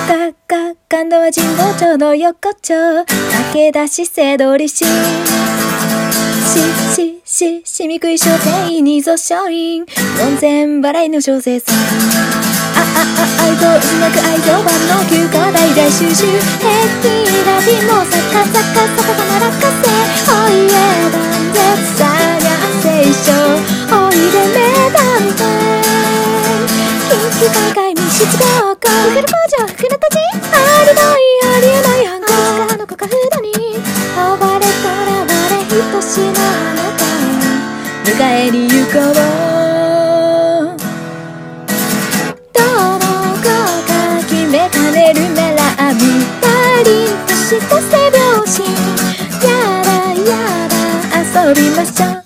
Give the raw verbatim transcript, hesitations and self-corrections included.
かか感動は神保町の横丁、駆け出しせどりしししししみ食い商店にぞ商員門前払いの小生さん、あああ愛憎なく愛憎版の休暇大大収集、ヘッピーラビもサカサカサカサマラカセ、おいえ断絶さにゃ聖書おいでめだんだ緊急大会密室合コン、ふる工場ふるたちありないありえない反抗からのコカフードに追われとらわれ人しなあなたを迎えに行こう、どの子か決めかねるならみたりとした背拍子、やだやだ遊びましょう。